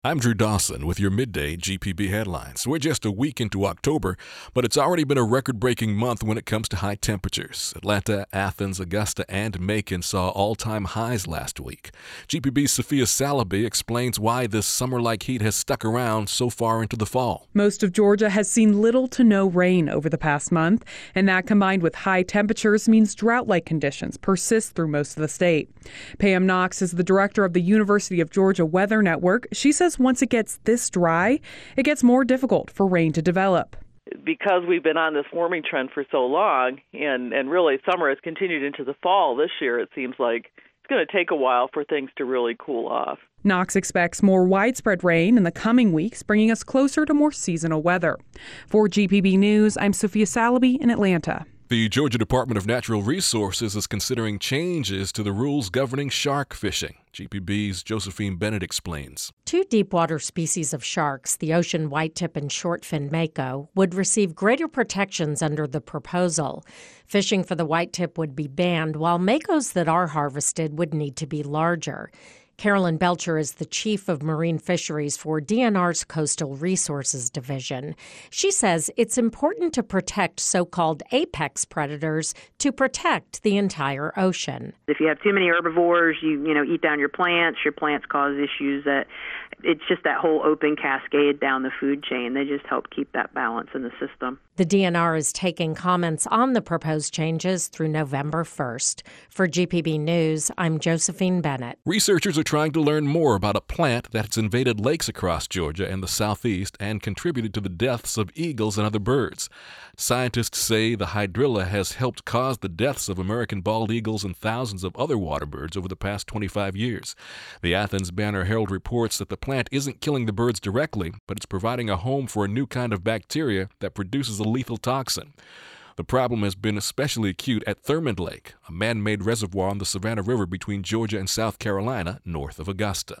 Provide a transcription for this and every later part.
I'm Drew Dawson with your midday GPB headlines. We're just a week into October, but it's already been a record-breaking month when it comes to high temperatures. Atlanta, Athens, Augusta, and Macon saw all-time highs last week. GPB's Sophia Salaby explains why this summer-like heat has stuck around so far into the fall. Most of Georgia has seen little to no rain over the past month, and that combined with high temperatures means drought-like conditions persist through most of the state. Pam Knox is the director of the University of Georgia Weather Network. She says once it gets this dry, it gets more difficult for rain to develop. Because we've been on this warming trend for so long, and really summer has continued into the fall this year, it seems like it's going to take a while for things to really cool off. Knox expects more widespread rain in the coming weeks, bringing us closer to more seasonal weather. For GPB News, I'm Sophia Salaby in Atlanta. The Georgia Department of Natural Resources is considering changes to the rules governing shark fishing. GPB's Josephine Bennett explains. Two deepwater species of sharks, the ocean whitetip and short-finned mako, would receive greater protections under the proposal. Fishing for the whitetip would be banned, while makos that are harvested would need to be larger. Carolyn Belcher is the chief of marine fisheries for DNR's Coastal Resources Division. She says it's important to protect so-called apex predators to protect the entire ocean. If you have too many herbivores, you eat down your plants cause issues. It's just that whole open cascade down the food chain. They just help keep that balance in the system. The DNR is taking comments on the proposed changes through November 1st. For GPB News, I'm Josephine Bennett. Researchers are trying to learn more about a plant that's invaded lakes across Georgia and the southeast and contributed to the deaths of eagles and other birds. Scientists say the hydrilla has helped cause the deaths of American bald eagles and thousands of other water birds over the past 25 years. The Athens Banner-Herald reports that the plant isn't killing the birds directly, but it's providing a home for a new kind of bacteria that produces a lethal toxin. The problem has been especially acute at Thurmond Lake, a man-made reservoir on the Savannah River between Georgia and South Carolina, north of Augusta.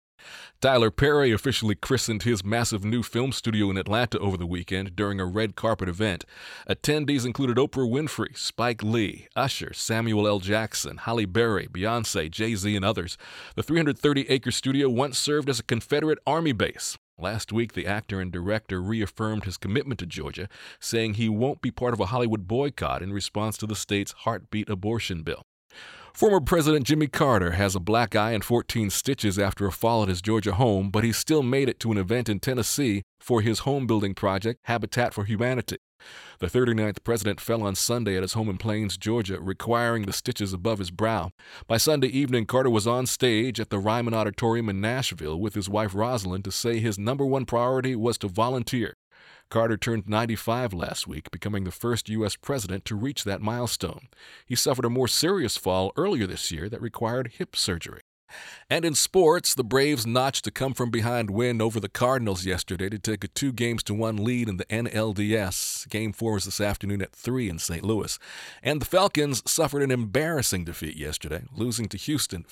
Tyler Perry officially christened his massive new film studio in Atlanta over the weekend during a red carpet event. Attendees included Oprah Winfrey, Spike Lee, Usher, Samuel L. Jackson, Halle Berry, Beyonce, Jay-Z, and others. The 330-acre studio once served as a Confederate Army base. Last week, the actor and director reaffirmed his commitment to Georgia, saying he won't be part of a Hollywood boycott in response to the state's heartbeat abortion bill. Former President Jimmy Carter has a black eye and 14 stitches after a fall at his Georgia home, but he still made it to an event in Tennessee for his home-building project, Habitat for Humanity. The 39th president fell on Sunday at his home in Plains, Georgia, requiring the stitches above his brow. By Sunday evening, Carter was on stage at the Ryman Auditorium in Nashville with his wife Rosalind to say his number one priority was to volunteer. Carter turned 95 last week, becoming the first U.S. president to reach that milestone. He suffered a more serious fall earlier this year that required hip surgery. And in sports, the Braves notched a come-from-behind win over the Cardinals yesterday to take a 2-1 lead in the NLDS. Game 4 is this afternoon at 3 in St. Louis. And the Falcons suffered an embarrassing defeat yesterday, losing to Houston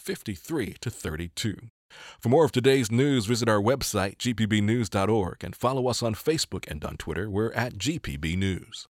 53-32. For more of today's news, visit our website, gpbnews.org, and follow us on Facebook and on Twitter. We're at GPB News.